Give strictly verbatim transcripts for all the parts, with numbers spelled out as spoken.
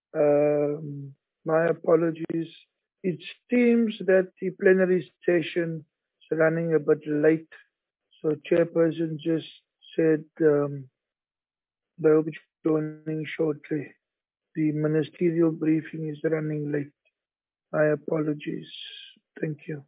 Um, my apologies. It seems that the plenary session is running a bit late, so Chairperson just said um, they'll be joining shortly. The ministerial briefing is running late. My apologies. Thank you.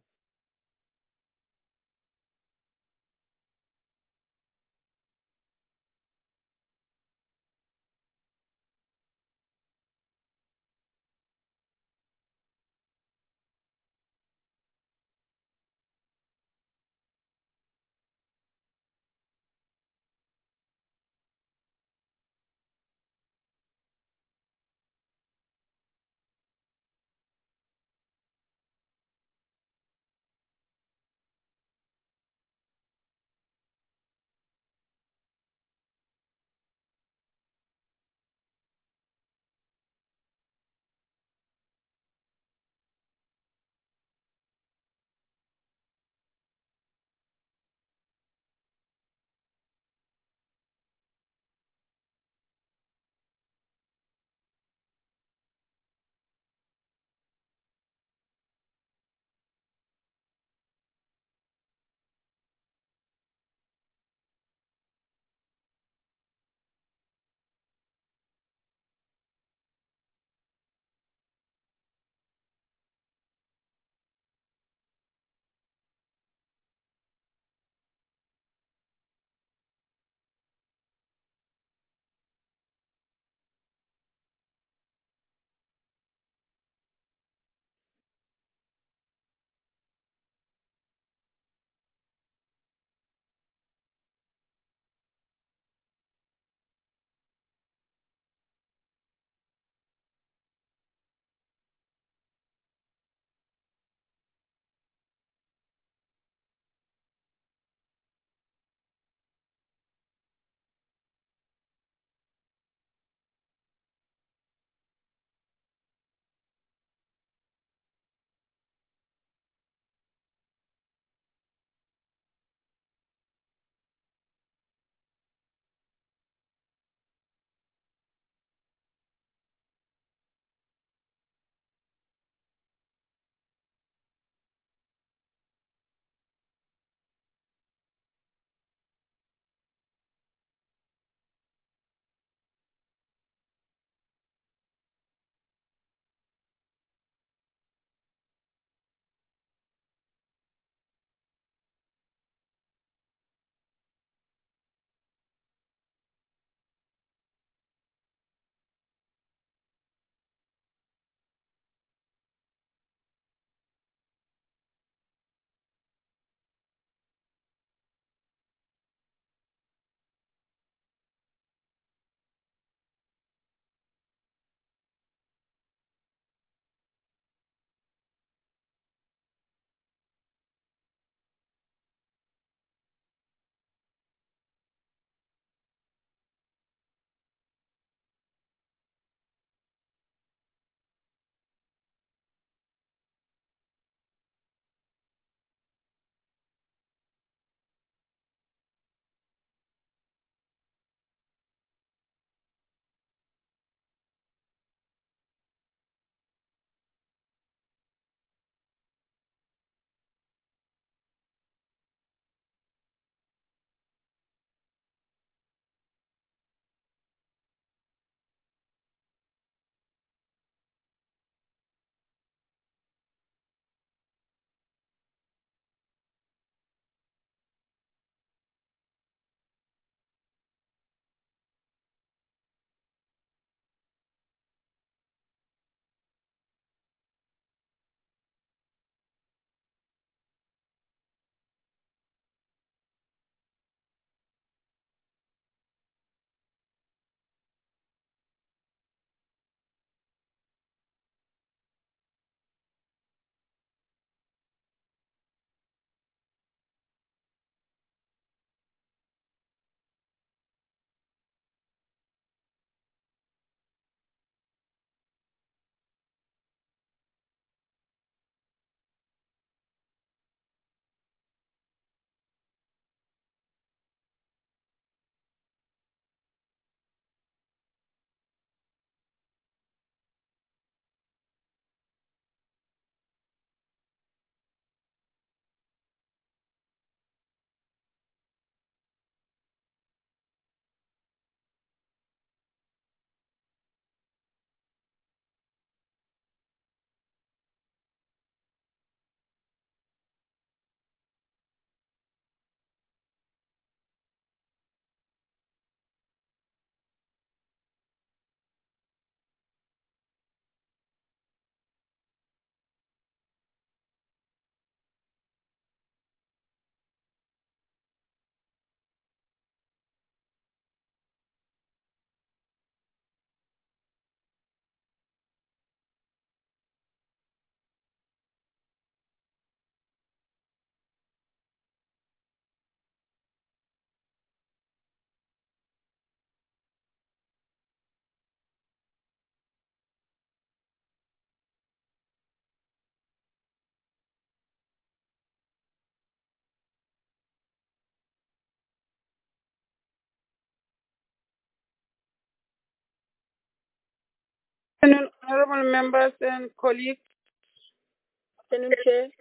Honorable members and colleagues, Chair.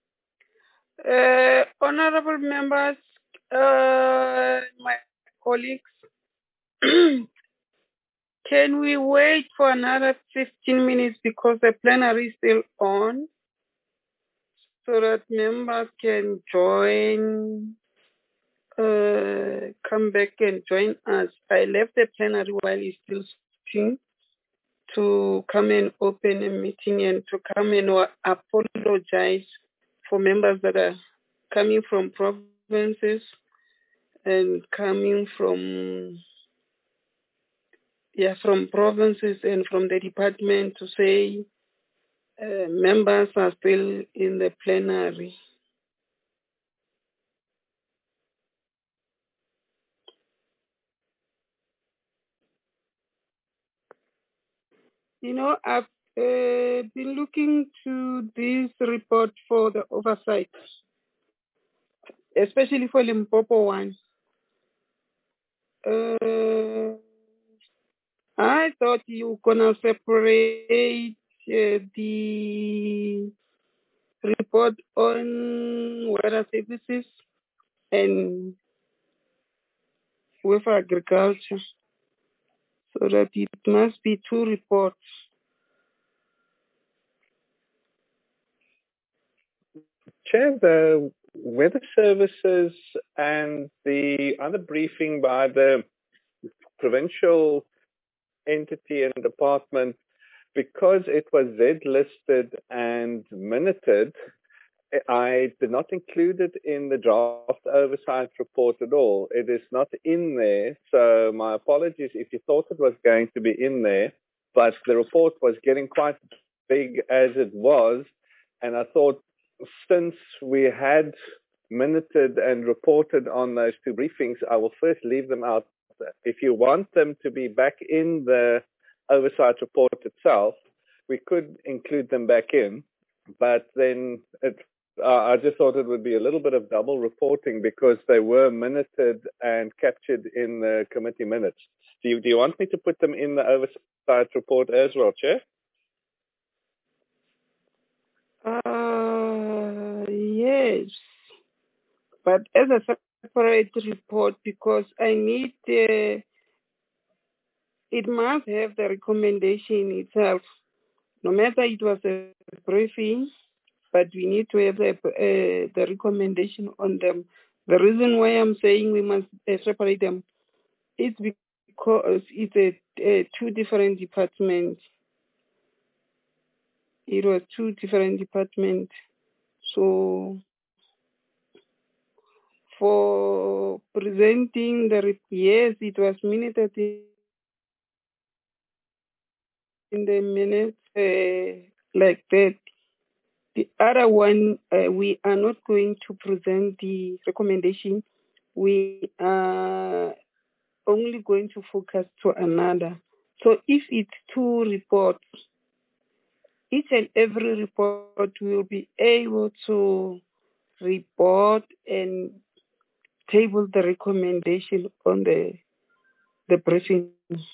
Uh, honorable members, uh, my colleagues, can we wait for another fifteen minutes because the plenary is still on so that members can join, uh, come back and join us? I left the plenary while it's still speaking to come and open a meeting and to come and apologize for members that are coming from provinces and coming from yeah from provinces and from the department to say uh, members are still in the plenary. You know, I've uh, been looking to this report for the oversight, especially for Limpopo one. Uh, I thought you were gonna separate uh, the report on water services and with agriculture, so that it must be two reports. Chair, the weather services and the other briefing by the provincial entity and department, because it was Z-listed and minuted, I did not include it in the draft oversight report at all. It is not in there, so my apologies if you thought it was going to be in there, but the report was getting quite big as it was, and I thought since we had minuted and reported on those two briefings, I will first leave them out. If you want them to be back in the oversight report itself, we could include them back in, but then it, uh, I just thought it would be a little bit of double reporting because they were minuted and captured in the committee minutes. Do you, do you want me to put them in the oversight report as well, Chair? Uh, yes, but as a separate report, because I need uh, it must have the recommendation itself. No matter it was a briefing, but we need to have the, uh, the recommendation on them. The reason why I'm saying we must uh, separate them is because it's a, a two different departments. It was two different departments. So for presenting the, yes, it was minuted in the minutes uh, like that. The other one, uh, we are not going to present the recommendation. We are only going to focus to another. So if it's two reports, each and every report will be able to report and table the recommendation on the the briefing.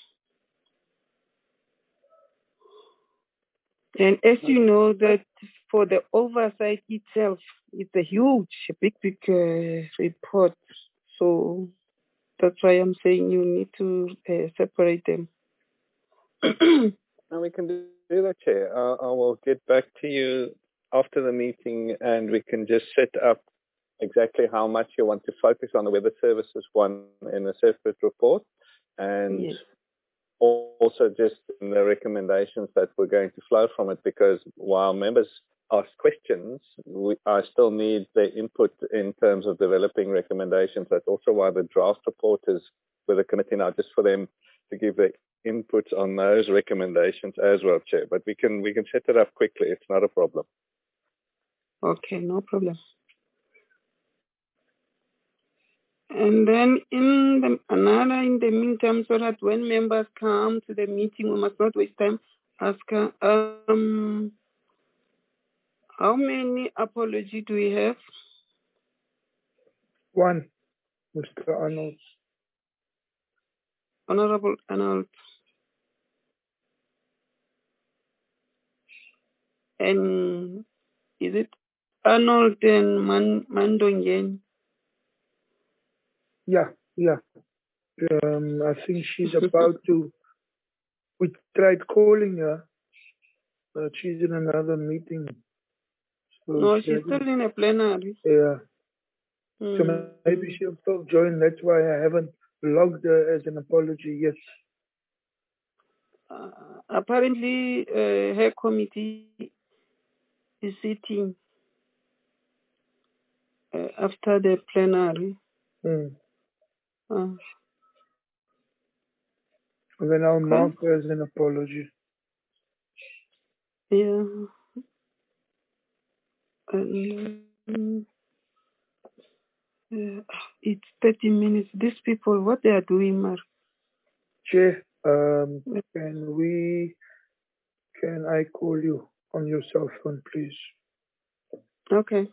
And as you know, that for the oversight itself, it's a huge, big, big uh, report. So that's why I'm saying you need to uh, separate them. No, we can do that, Chair. Uh, I will get back to you after the meeting and we can just set up exactly how much you want to focus on the weather services one in a separate report. And yes. Also just in the recommendations that we're going to flow from it, because while members ask questions, we, I still need their input in terms of developing recommendations. That's also why the draft report is with the committee now, just for them to give their input on those recommendations as well, Chair. But we can we can set it up quickly. It's not a problem. Okay, no problem. And then in the, another in the meantime, so that when members come to the meeting, we must not waste time. Ask her, um, how many apology do we have? One, Mister Arnold. Honorable Arnold. and is it Arnold and Man, Mandongen? Yeah, yeah. Um, I think she's about to. We tried calling her, but she's in another meeting. So No, she she's hasn't. still in a plenary. Yeah. So Mm. maybe she'll still join. That's why I haven't logged her as an apology yet. Uh, apparently, uh, her committee is sitting uh, after the plenary. Mm. Uh, And then I'll okay. mark her as an apology. Yeah. And, um, uh, it's thirty minutes. These people, what they are doing, Mar? Chair, um, can we, can I call you on your cell phone, please? Okay.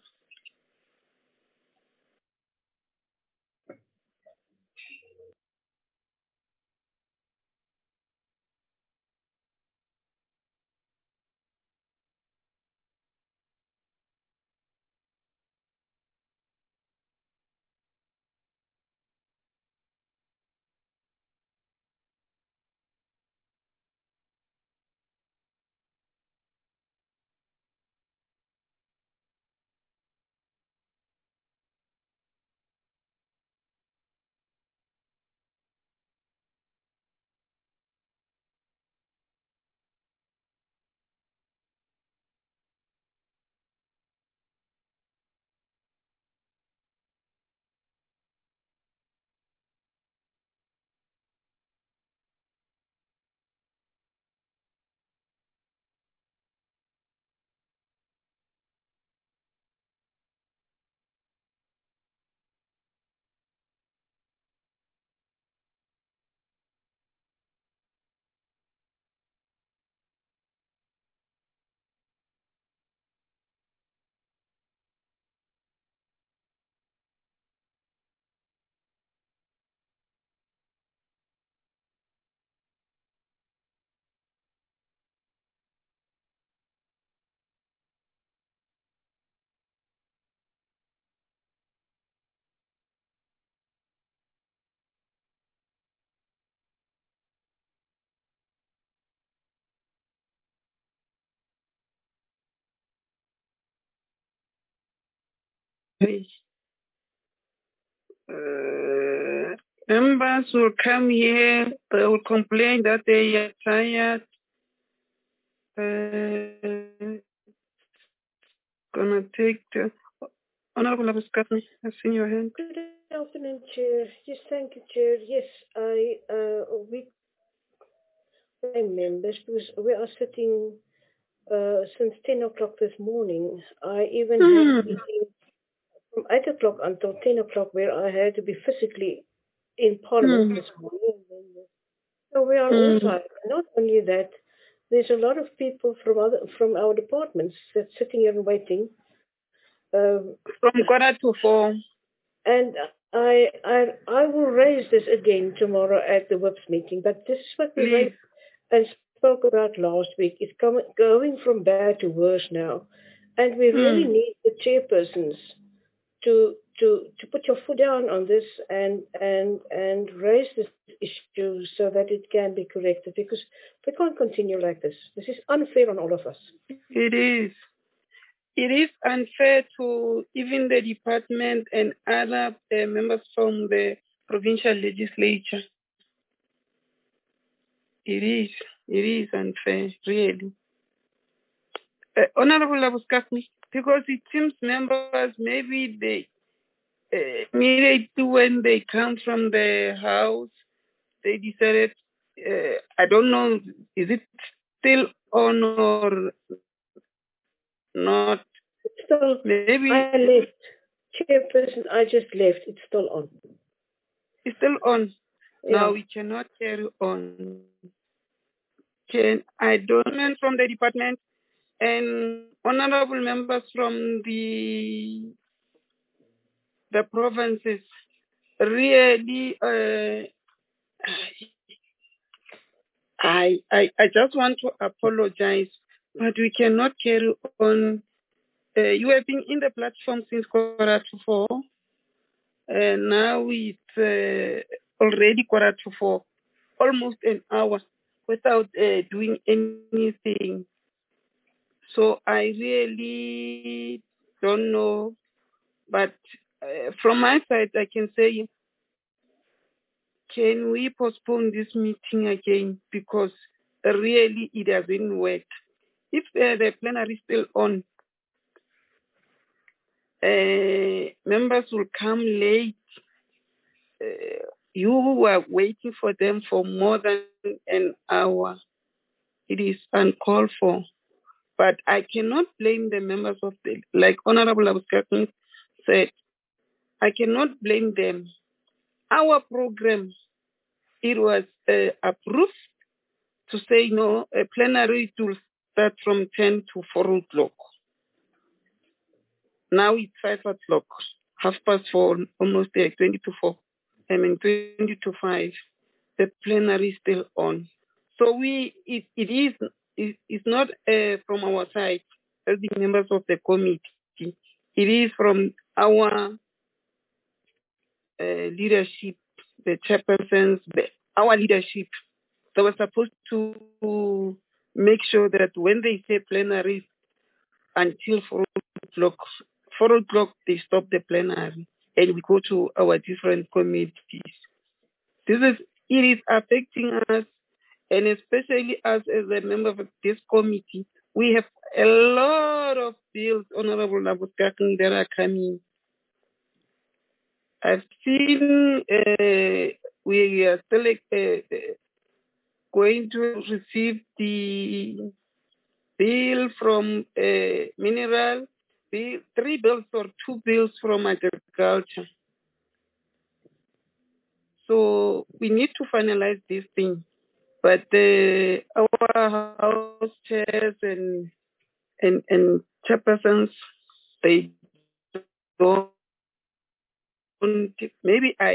Uh, members will come here, they will complain that they are tired. Uh, gonna take the Honorable Abuskatni, I've seen your hand. Good afternoon, Chair. Yes, thank you, Chair. Yes, I uh, we members because we are sitting uh, since ten o'clock this morning. I even Mm. had meetings from eight o'clock until ten o'clock where I had to be physically in Parliament Mm. this morning. So we are Mm. all tired. Not only that, there's a lot of people from other from our departments that's sitting here and waiting. Um, From quarter to four. And I, I, I will raise this again tomorrow at the W I P S meeting. But this is what we Please. raised and spoke about last week. It's coming, going from bad to worse now, and we really Mm. need the chairpersons to to to put your foot down on this and and and raise this issue so that it can be corrected. Because we can't continue like this. This is unfair on all of us. It is. It is unfair to even the department and other uh, members from the provincial legislature. It is. It is unfair, really. Uh, Honorable Abuskatni, because it seems members, maybe they uh, immediately when they come from the house, they decided, uh, I don't know, is it still on or not? It's still, Maybe I left. Chairperson, I just left. It's still on. it's still on. Yeah. Now we cannot carry on. Can I don't from the department and honorable members from the the provinces really uh, I, I I just want to apologize but we cannot carry on. Uh, you have been in the platform since quarter to four. Uh, now it's uh, already quarter to four, almost an hour without uh, doing anything. So I really don't know, but uh, from my side, I can say, can we postpone this meeting again? Because really it doesn't work. If uh, the plenary is still on, uh, members will come late. Uh, you were waiting for them for more than an hour. It is uncalled for. But I cannot blame the members of the, like Honorable Abuskakun said, I cannot blame them. Our program, it was uh, approved to say no, a plenary will start from ten to four o'clock. Now it's five o'clock, half past four, almost there, twenty to four. I mean, twenty to five. The plenary is still on. So we, it, it is, it, it's not uh, from our side as the members of the committee. It is from our uh, leadership, the chairpersons, the, our leadership. They were supposed to make sure that when they say plenary until four o'clock, four o'clock they stop the plenary and we go to our different committees. This is, it is affecting us, and especially us as a member of this committee. We have a lot of bills, Honorable Abuskakun, that are coming. I've seen uh, we are still uh, going to receive the bill from uh, mineral, bill, three bills or two bills from agriculture. So we need to finalize this thing. But uh, our house chairs and and and chairpersons, they don't. Maybe I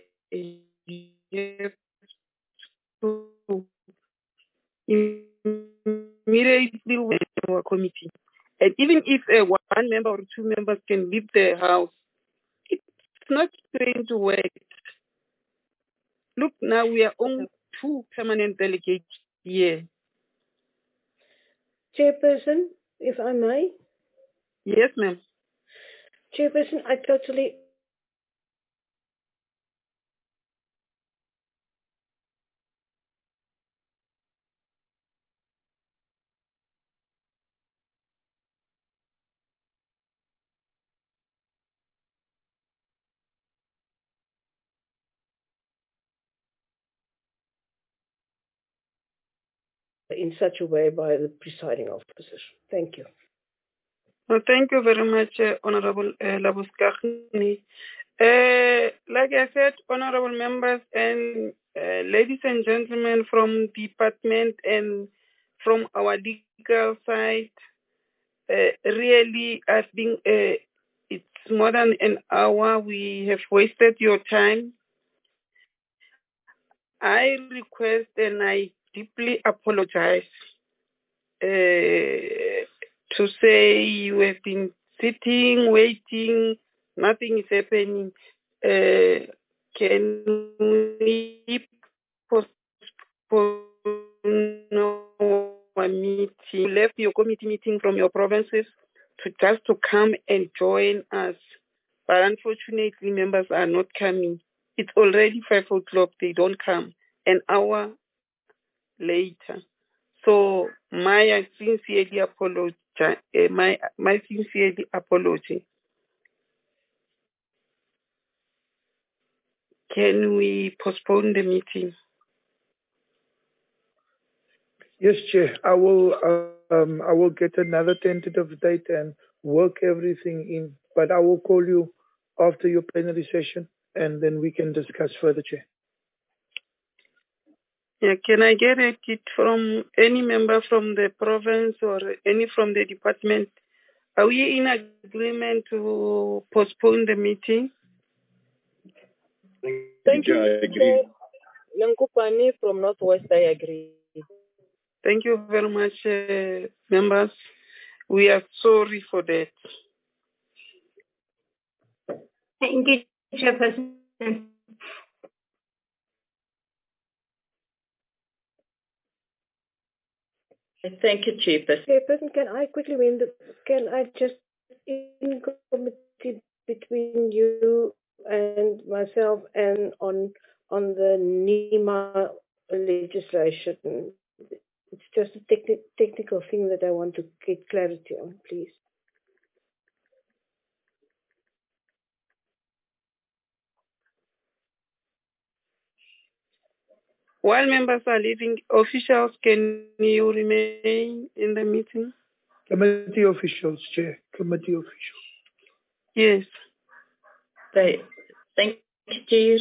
have to immediately with our committee. And even if uh, one member or two members can leave the house, it's not going to work. Look, now we are only two permanent delegates here. Chairperson, if I may. Yes, ma'am. Chairperson, I totally in such a way by the presiding officers. Thank you. Well, thank you very much, uh, Honorable uh, Labuskakun. Uh, like I said, honorable members and uh, ladies and gentlemen from department and from our legal side, uh, really, I think uh, it's more than an hour. We have wasted your time. I request and I deeply apologize uh, to say you have been sitting, waiting, nothing is happening. Uh, can we postpone our meeting? You left your committee meeting from your provinces to just to come and join us. But unfortunately, members are not coming. It's already five o'clock. They don't come. An hour later. So my sincerely apology. Uh, my my sincerely apology. Can we postpone the meeting? Yes, Chair. I will. Um, I will get another tentative date and work everything in. But I will call you after your plenary session, and then we can discuss further, Chair. Yeah, can I get a kit from any member from the province or any from the department? Are we in agreement to postpone the meeting? Thank you. I agree. Lankupani from Northwest, I agree. Thank you very much, uh, members. We are sorry for that. Thank you, Chairperson. Thank you, Chairperson. Chairperson, can I quickly win the, can I just, in committee between you and myself and on on the NEMA legislation, it's just a techni- technical thing that I want to get clarity on, please. While members are leaving, officials, can you remain in the meeting? Committee officials, Chair. Committee officials. Yes. Okay. Thank you, Chair.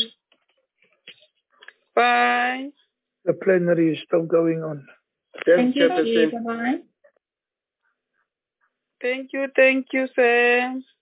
Bye. The plenary is still going on. Thank you, Chair. Bye-bye. Thank you, thank you, Sam.